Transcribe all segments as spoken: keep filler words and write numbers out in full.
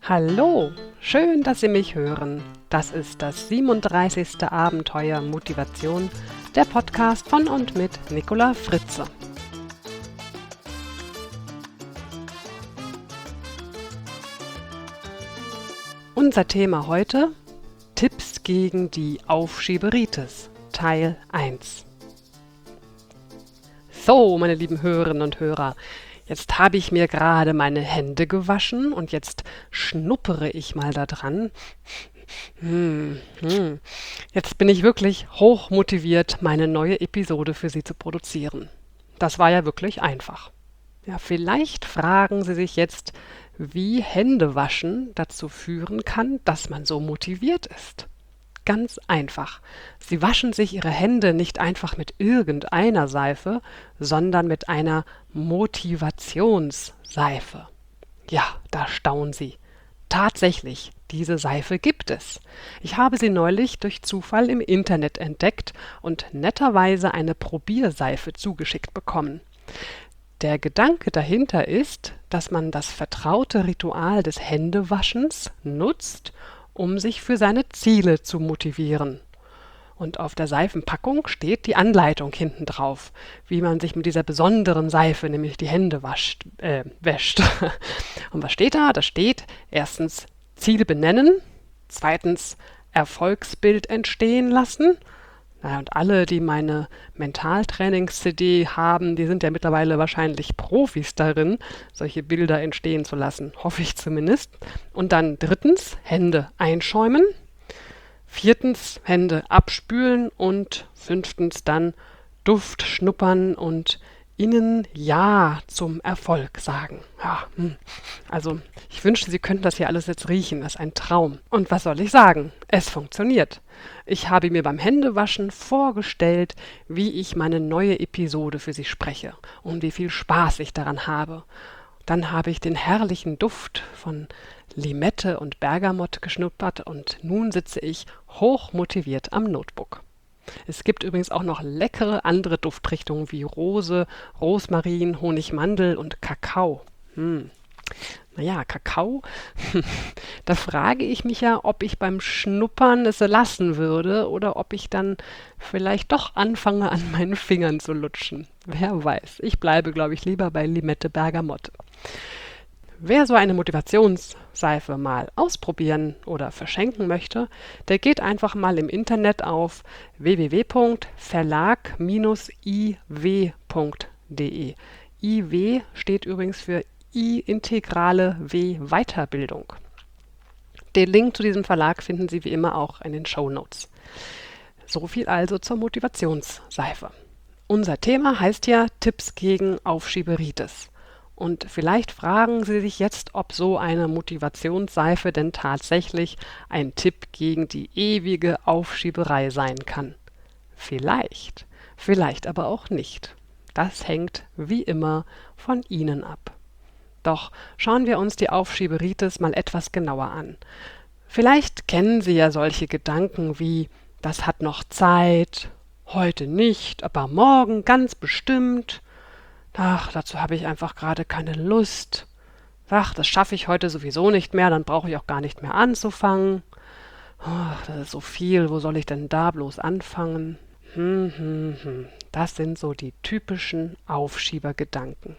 Hallo, schön, dass Sie mich hören. Das ist das siebenunddreißigste Abenteuer Motivation, der Podcast von und mit Nicola Fritze. Unser Thema heute: Tipps gegen die Aufschieberitis, Teil eins. So, meine lieben Hörerinnen und Hörer, jetzt habe ich mir gerade meine Hände gewaschen und jetzt schnuppere ich mal da dran. Hm, hm. Jetzt bin ich wirklich hoch motiviert, meine neue Episode für Sie zu produzieren. Das war ja wirklich einfach. Ja, vielleicht fragen Sie sich jetzt, wie Händewaschen dazu führen kann, dass man so motiviert ist. Ganz einfach. Sie waschen sich Ihre Hände nicht einfach mit irgendeiner Seife, sondern mit einer Motivationsseife. Ja, da staunen Sie. Tatsächlich, diese Seife gibt es. Ich habe sie neulich durch Zufall im Internet entdeckt und netterweise eine Probierseife zugeschickt bekommen. Der Gedanke dahinter ist, dass man das vertraute Ritual des Händewaschens nutzt, um sich für seine Ziele zu motivieren. Und auf der Seifenpackung steht die Anleitung hinten drauf, wie man sich mit dieser besonderen Seife, nämlich die Hände wascht, äh, wäscht. Und was steht da? Da steht erstens Ziel benennen, zweitens Erfolgsbild entstehen lassen. Naja, und alle, die meine Mentaltrainings-C D haben, die sind ja mittlerweile wahrscheinlich Profis darin, solche Bilder entstehen zu lassen, hoffe ich zumindest. Und dann drittens, Hände einschäumen, viertens, Hände abspülen und fünftens dann Duft schnuppern und ihnen Ja zum Erfolg sagen. Ja, hm. Also ich wünschte, Sie könnten das hier alles jetzt riechen. Das ist ein Traum. Und was soll ich sagen? Es funktioniert. Ich habe mir beim Händewaschen vorgestellt, wie ich meine neue Episode für Sie spreche und wie viel Spaß ich daran habe. Dann habe ich den herrlichen Duft von Limette und Bergamott geschnuppert und nun sitze ich hochmotiviert am Notebook. Es gibt übrigens auch noch leckere andere Duftrichtungen wie Rose, Rosmarin, Honigmandel und Kakao. Hm. Naja, Kakao, da frage ich mich ja, ob ich beim Schnuppern es lassen würde oder ob ich dann vielleicht doch anfange, an meinen Fingern zu lutschen. Wer weiß. Ich bleibe, glaube ich, lieber bei Limette Bergamotte. Wer so eine Motivationsseife mal ausprobieren oder verschenken möchte, der geht einfach mal im Internet auf w w w punkt verlag Bindestrich i w punkt de. I W steht übrigens für I-Integrale W Weiterbildung. Den Link zu diesem Verlag finden Sie wie immer auch in den Shownotes. So viel also zur Motivationsseife. Unser Thema heißt ja Tipps gegen Aufschieberitis. Und vielleicht fragen Sie sich jetzt, ob so eine Motivationsseife denn tatsächlich ein Tipp gegen die ewige Aufschieberei sein kann. Vielleicht, vielleicht aber auch nicht. Das hängt wie immer von Ihnen ab. Doch schauen wir uns die Aufschieberitis mal etwas genauer an. Vielleicht kennen Sie ja solche Gedanken wie: Das hat noch Zeit, heute nicht, aber morgen ganz bestimmt. Ach, dazu habe ich einfach gerade keine Lust. Ach, das schaffe ich heute sowieso nicht mehr, dann brauche ich auch gar nicht mehr anzufangen. Ach, das ist so viel, wo soll ich denn da bloß anfangen? Hm, hm, hm. Das sind so die typischen Aufschiebergedanken.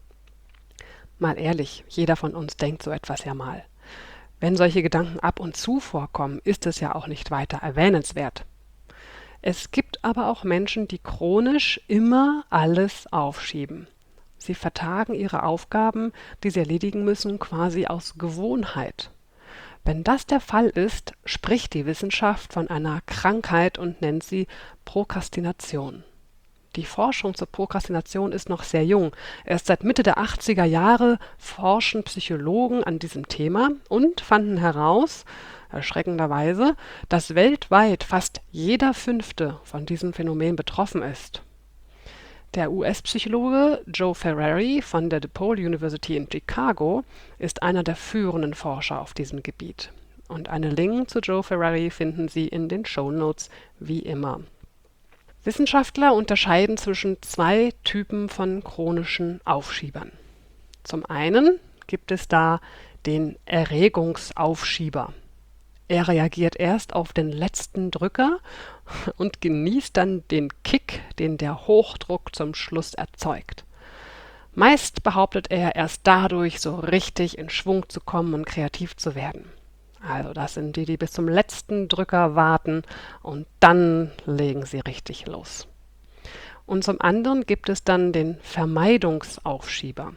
Mal ehrlich, jeder von uns denkt so etwas ja mal. Wenn solche Gedanken ab und zu vorkommen, ist es ja auch nicht weiter erwähnenswert. Es gibt aber auch Menschen, die chronisch immer alles aufschieben. Sie vertagen ihre Aufgaben, die sie erledigen müssen, quasi aus Gewohnheit. Wenn das der Fall ist, spricht die Wissenschaft von einer Krankheit und nennt sie Prokrastination. Die Forschung zur Prokrastination ist noch sehr jung. Erst seit Mitte der achtziger Jahre forschen Psychologen an diesem Thema und fanden heraus, erschreckenderweise, dass weltweit fast jeder Fünfte von diesem Phänomen betroffen ist. Der U S-Psychologe Joe Ferrari von der DePaul University in Chicago ist einer der führenden Forscher auf diesem Gebiet. Und einen Link zu Joe Ferrari finden Sie in den Shownotes wie immer. Wissenschaftler unterscheiden zwischen zwei Typen von chronischen Aufschiebern. Zum einen gibt es da den Erregungsaufschieber. Er reagiert erst auf den letzten Drücker und genießt dann den Kick, den der Hochdruck zum Schluss erzeugt. Meist behauptet er, erst dadurch so richtig in Schwung zu kommen und kreativ zu werden. Also das sind die, die bis zum letzten Drücker warten und dann legen sie richtig los. Und zum anderen gibt es dann den Vermeidungsaufschieber.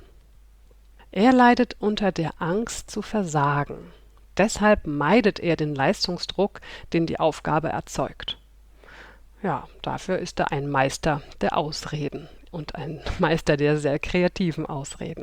Er leidet unter der Angst zu versagen. Deshalb meidet er den Leistungsdruck, den die Aufgabe erzeugt. Ja, dafür ist er ein Meister der Ausreden und ein Meister der sehr kreativen Ausreden.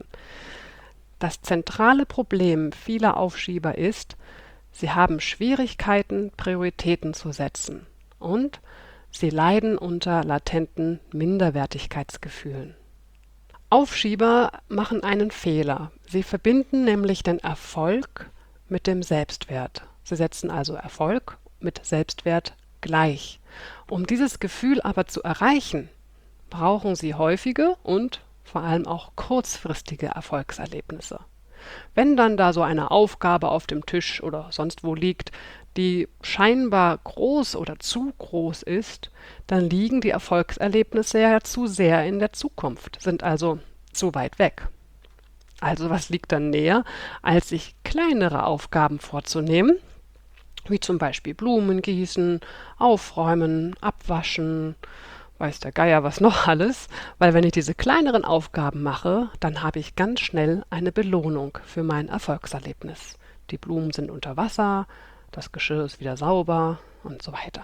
Das zentrale Problem vieler Aufschieber ist, sie haben Schwierigkeiten, Prioritäten zu setzen und sie leiden unter latenten Minderwertigkeitsgefühlen. Aufschieber machen einen Fehler. Sie verbinden nämlich den Erfolg mit dem Selbstwert. Sie setzen also Erfolg mit Selbstwert gleich. Um dieses Gefühl aber zu erreichen, brauchen sie häufige und vor allem auch kurzfristige Erfolgserlebnisse. Wenn dann da so eine Aufgabe auf dem Tisch oder sonst wo liegt, die scheinbar groß oder zu groß ist, dann liegen die Erfolgserlebnisse ja zu sehr in der Zukunft, sind also zu weit weg. Also was liegt dann näher, als sich kleinere Aufgaben vorzunehmen, wie zum Beispiel Blumen gießen, aufräumen, abwaschen, weiß der Geier was noch alles, weil wenn ich diese kleineren Aufgaben mache, dann habe ich ganz schnell eine Belohnung für mein Erfolgserlebnis. Die Blumen sind unter Wasser, das Geschirr ist wieder sauber und so weiter.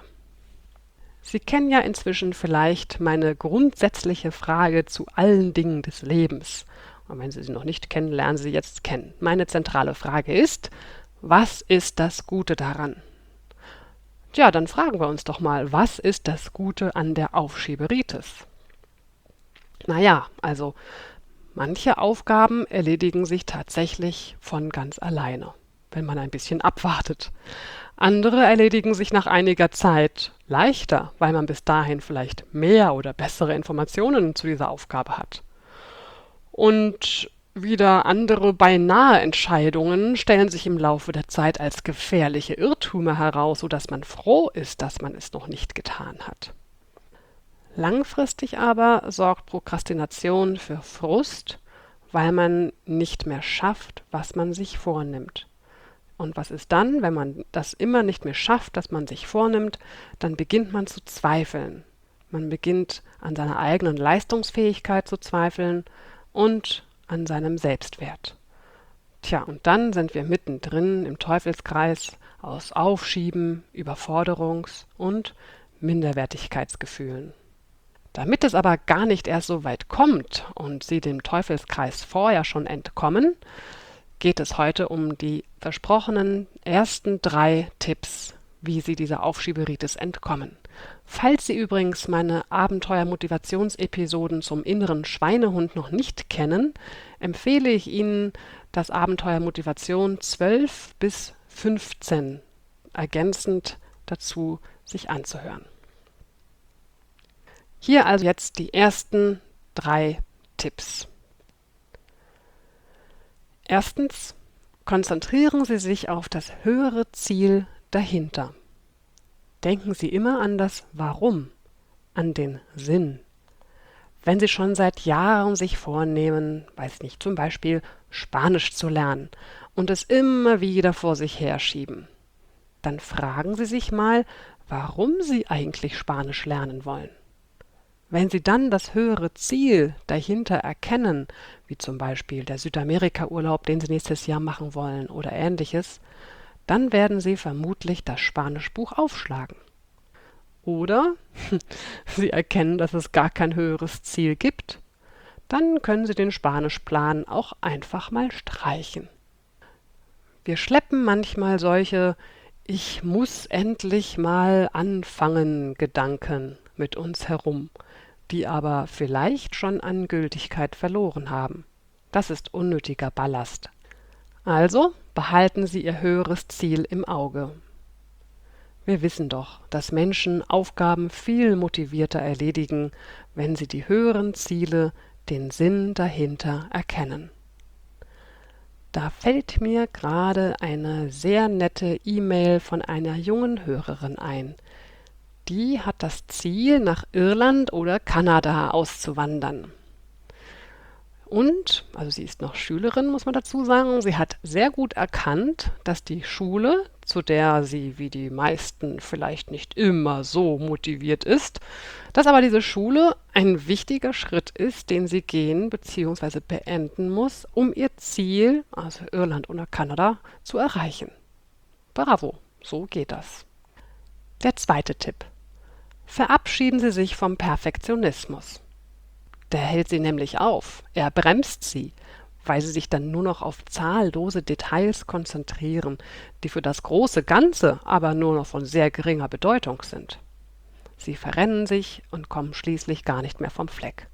Sie kennen ja inzwischen vielleicht meine grundsätzliche Frage zu allen Dingen des Lebens. Und wenn Sie sie noch nicht kennen, lernen Sie sie jetzt kennen. Meine zentrale Frage ist, was ist das Gute daran? Tja, dann fragen wir uns doch mal, was ist das Gute an der Aufschieberitis? Naja, also manche Aufgaben erledigen sich tatsächlich von ganz alleine, wenn man ein bisschen abwartet. Andere erledigen sich nach einiger Zeit leichter, weil man bis dahin vielleicht mehr oder bessere Informationen zu dieser Aufgabe hat. Und wieder andere beinahe Entscheidungen stellen sich im Laufe der Zeit als gefährliche Irrtümer heraus, sodass man froh ist, dass man es noch nicht getan hat. Langfristig aber sorgt Prokrastination für Frust, weil man nicht mehr schafft, was man sich vornimmt. Und was ist dann, wenn man das immer nicht mehr schafft, das man sich vornimmt, dann beginnt man zu zweifeln. Man beginnt an seiner eigenen Leistungsfähigkeit zu zweifeln und an seinem Selbstwert. Tja, und dann sind wir mittendrin im Teufelskreis aus Aufschieben, Überforderungs- und Minderwertigkeitsgefühlen. Damit es aber gar nicht erst so weit kommt und Sie dem Teufelskreis vorher schon entkommen, geht es heute um die versprochenen ersten drei Tipps, wie Sie dieser Aufschieberitis entkommen. Falls Sie übrigens meine Abenteuer-Motivationsepisoden zum inneren Schweinehund noch nicht kennen, empfehle ich Ihnen, das Abenteuer Motivation zwölf bis fünfzehn ergänzend dazu sich anzuhören. Hier also jetzt die ersten drei Tipps. Erstens, konzentrieren Sie sich auf das höhere Ziel dahinter. Denken Sie immer an das Warum, an den Sinn. Wenn Sie schon seit Jahren sich vornehmen, weiß nicht, zum Beispiel Spanisch zu lernen und es immer wieder vor sich herschieben, dann fragen Sie sich mal, warum Sie eigentlich Spanisch lernen wollen. Wenn Sie dann das höhere Ziel dahinter erkennen, wie zum Beispiel der Südamerika-Urlaub, den Sie nächstes Jahr machen wollen oder ähnliches, dann werden Sie vermutlich das Spanischbuch aufschlagen. Oder Sie erkennen, dass es gar kein höheres Ziel gibt. Dann können Sie den Spanischplan auch einfach mal streichen. Wir schleppen manchmal solche „Ich muss endlich mal anfangen“ Gedanken mit uns herum, die aber vielleicht schon an Gültigkeit verloren haben. Das ist unnötiger Ballast. Also behalten Sie Ihr höheres Ziel im Auge. Wir wissen doch, dass Menschen Aufgaben viel motivierter erledigen, wenn sie die höheren Ziele, den Sinn dahinter erkennen. Da fällt mir gerade eine sehr nette E-Mail von einer jungen Hörerin ein. Die hat das Ziel, nach Irland oder Kanada auszuwandern. Und, also sie ist noch Schülerin, muss man dazu sagen, sie hat sehr gut erkannt, dass die Schule, zu der sie wie die meisten vielleicht nicht immer so motiviert ist, dass aber diese Schule ein wichtiger Schritt ist, den sie gehen bzw. beenden muss, um ihr Ziel, also Irland oder Kanada, zu erreichen. Bravo, so geht das. Der zweite Tipp. Verabschieden Sie sich vom Perfektionismus. Der hält sie nämlich auf, er bremst sie, weil sie sich dann nur noch auf zahllose Details konzentrieren, die für das große Ganze aber nur noch von sehr geringer Bedeutung sind. Sie verrennen sich und kommen schließlich gar nicht mehr vom Fleck.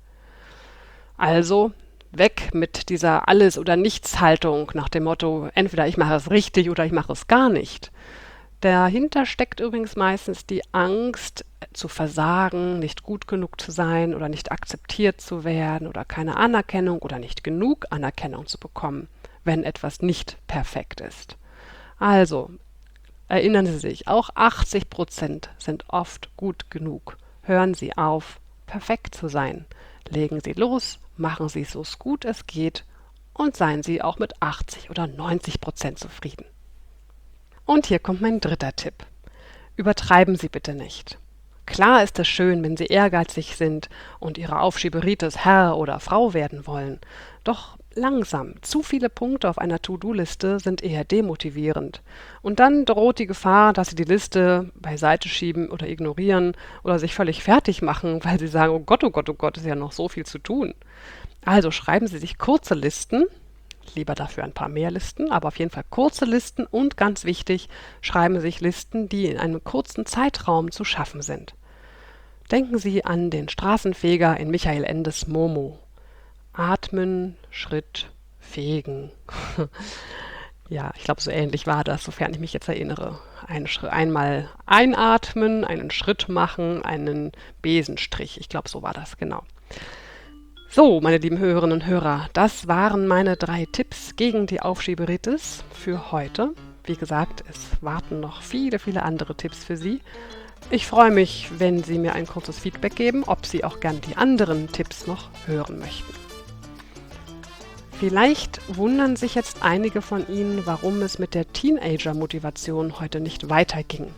Also weg mit dieser Alles- oder Nichts-Haltung nach dem Motto, entweder ich mache es richtig oder ich mache es gar nicht. Dahinter steckt übrigens meistens die Angst, zu versagen, nicht gut genug zu sein oder nicht akzeptiert zu werden oder keine Anerkennung oder nicht genug Anerkennung zu bekommen, wenn etwas nicht perfekt ist. Also, erinnern Sie sich, auch achtzig Prozent sind oft gut genug. Hören Sie auf, perfekt zu sein. Legen Sie los, machen Sie es so gut es geht und seien Sie auch mit achtzig oder neunzig Prozent zufrieden. Und hier kommt mein dritter Tipp. Übertreiben Sie bitte nicht. Klar ist es schön, wenn Sie ehrgeizig sind und Ihre Aufschieberitis Herr oder Frau werden wollen. Doch langsam, zu viele Punkte auf einer To-Do-Liste sind eher demotivierend. Und dann droht die Gefahr, dass Sie die Liste beiseite schieben oder ignorieren oder sich völlig fertig machen, weil Sie sagen, oh Gott, oh Gott, oh Gott, ist ja noch so viel zu tun. Also schreiben Sie sich kurze Listen, lieber dafür ein paar mehr Listen, aber auf jeden Fall kurze Listen und ganz wichtig, schreiben Sie sich Listen, die in einem kurzen Zeitraum zu schaffen sind. Denken Sie an den Straßenfeger in Michael Endes Momo. Atmen, Schritt, fegen. Ja, ich glaube, so ähnlich war das, sofern ich mich jetzt erinnere. Ein Schritt, einmal einatmen, einen Schritt machen, einen Besenstrich. Ich glaube, so war das, genau. So, meine lieben Hörerinnen und Hörer, das waren meine drei Tipps gegen die Aufschieberitis für heute. Wie gesagt, es warten noch viele, viele andere Tipps für Sie. Ich freue mich, wenn Sie mir ein kurzes Feedback geben, ob Sie auch gern die anderen Tipps noch hören möchten. Vielleicht wundern sich jetzt einige von Ihnen, warum es mit der Teenager-Motivation heute nicht weiterging.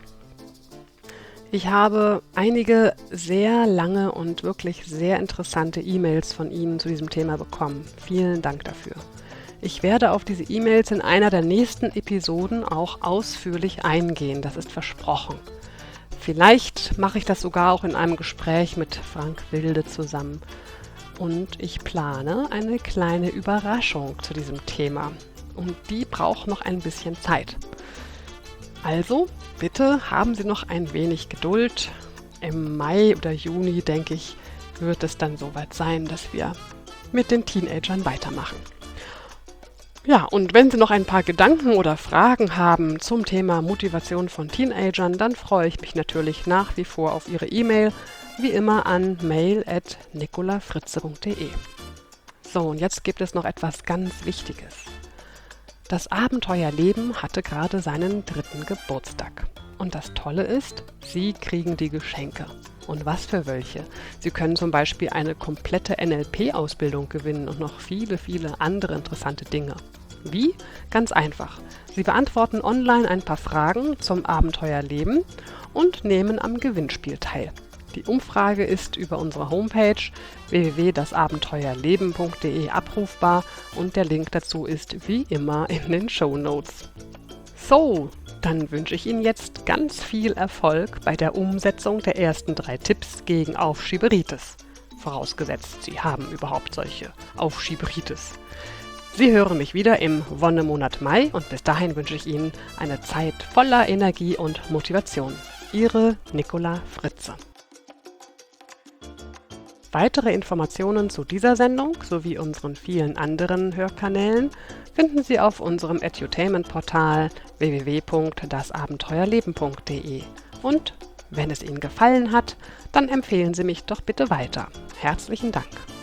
Ich habe einige sehr lange und wirklich sehr interessante E-Mails von Ihnen zu diesem Thema bekommen. Vielen Dank dafür. Ich werde auf diese E-Mails in einer der nächsten Episoden auch ausführlich eingehen, das ist versprochen. Vielleicht mache ich das sogar auch in einem Gespräch mit Frank Wilde zusammen. Und ich plane eine kleine Überraschung zu diesem Thema. Und die braucht noch ein bisschen Zeit. Also, bitte haben Sie noch ein wenig Geduld. Im Mai oder Juni, denke ich, wird es dann soweit sein, dass wir mit den Teenagern weitermachen. Ja, und wenn Sie noch ein paar Gedanken oder Fragen haben zum Thema Motivation von Teenagern, dann freue ich mich natürlich nach wie vor auf Ihre E-Mail, wie immer an mail at nicolafritze punkt de. So, und jetzt gibt es noch etwas ganz Wichtiges. Das Abenteuerleben hatte gerade seinen dritten Geburtstag. Und das Tolle ist, Sie kriegen die Geschenke. Und was für welche. Sie können zum Beispiel eine komplette N L P-Ausbildung gewinnen und noch viele, viele andere interessante Dinge. Wie? Ganz einfach. Sie beantworten online ein paar Fragen zum Abenteuerleben und nehmen am Gewinnspiel teil. Die Umfrage ist über unsere Homepage w w w punkt das abenteuerleben punkt de abrufbar und der Link dazu ist wie immer in den Shownotes. So, dann wünsche ich Ihnen jetzt ganz viel Erfolg bei der Umsetzung der ersten drei Tipps gegen Aufschieberitis. Vorausgesetzt, Sie haben überhaupt solche Aufschieberitis. Sie hören mich wieder im Wonnemonat Mai und bis dahin wünsche ich Ihnen eine Zeit voller Energie und Motivation. Ihre Nicola Fritze. Weitere Informationen zu dieser Sendung sowie unseren vielen anderen Hörkanälen finden Sie auf unserem Edutainment-Portal w w w punkt das abenteuerleben punkt de. Und wenn es Ihnen gefallen hat, dann empfehlen Sie mich doch bitte weiter. Herzlichen Dank.